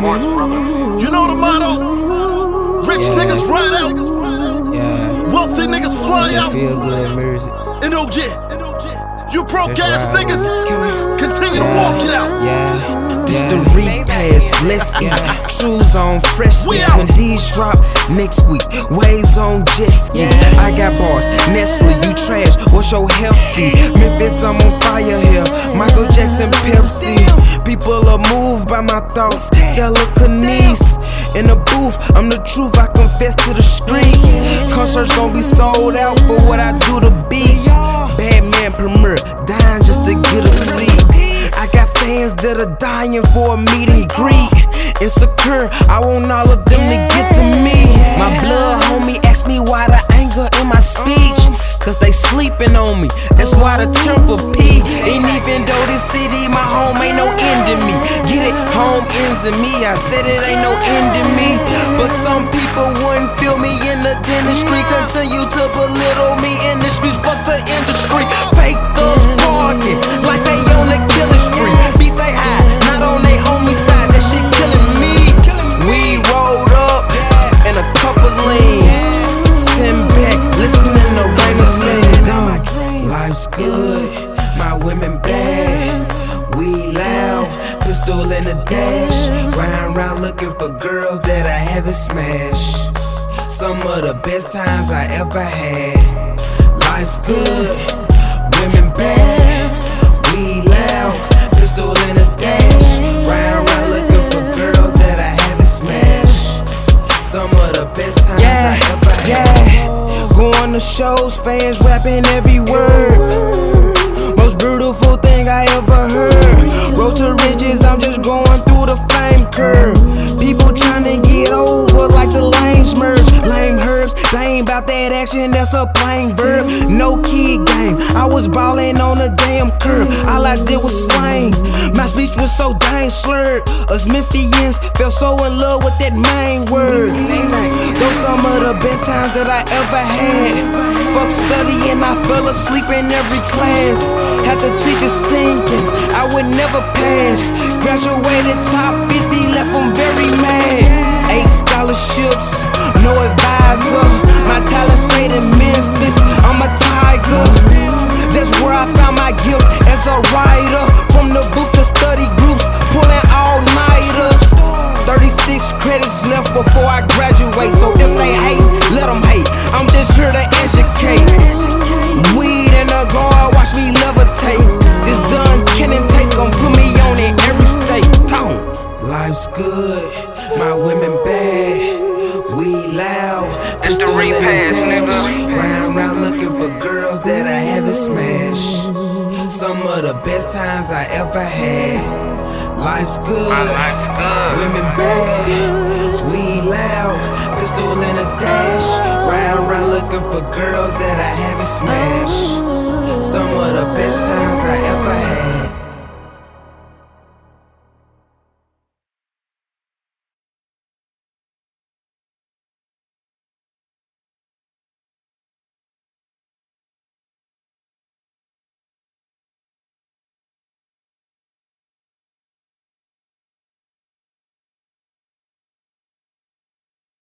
You know the motto? Rich niggas ride out, wealthy niggas fly out. And oh yeah, you broke ass niggas continue to walk it out. This the repass, let's eat. Trues on freshness when these drop next week. Waves on jet ski. I got bars, Nestle, you trash. What's your healthy? Memphis, I'm on fire here. Michael Jackson, Pepsi. People are moved by my thoughts. Telekinesis. In the booth, I'm the truth. I confess to the streets. Concerts gon' be sold out for what I do to beats. Batman premiere, dying just to get a seat. I got fans that are dying for a meet and greet. Insecure, I want all of them to get to me. My blood homie asked me why the anger in my speech. Cause they sleeping on me, that's why the temper P. And even though this city my home, ain't no end in me. Get it, home ends in me. I said it ain't no end in me. But some people wouldn't feel me in the dentistry. Continue to belittle me in the streets, fuck the industry. Fake thugs barking like they on a killing spree. Beat they high, not on they homie side, that shit killing me. We rolled up in a couple lean. Sitting back, listening to rain and sing. Life's good, my women bad. We loud, pistol in the dash. Round looking for girls that I haven't smashed. Some of the best times I ever had. Life's good, women bad. We loud, pistol in the dash. Round looking for girls that I haven't smashed. Some of the best times I ever had. Going to shows, fans rapping every word. Most beautiful thing I ever heard. Road to riches, I'm just going through the flame curve. People trying to get over like the lames merge. Lame herbs, they ain't about that action, that's a plain verb. No kid game, I was ballin' on a damn curb. All I did was slang, my speech was so dang slurred. Us Memphians fell so in love with that main word. Those some of the best times that I ever had. Fuck studying, I fell asleep in every class. Had the teachers thinking I would never pass. Graduated top 50, left them very mad. 8 scholarships, no advisor. My talent stayed in Memphis, I'm a tiger. That's where I found my gift as a writer. From the booth to study groups, pulling all-nighters. 36 credits left before I graduate. So if they hate, let them hate. I'm just here to educate. Weed in the guard, watch me levitate. This done cannon take, gon' put me on in every state. Come on. Life's good, my women bad. We loud, It's the repass, nigga. Round looking for girls that I haven't smashed. Some of the best times I ever had. Life's good, women bad. We loud, pistol in a dash. Round looking for girls that I haven't smashed.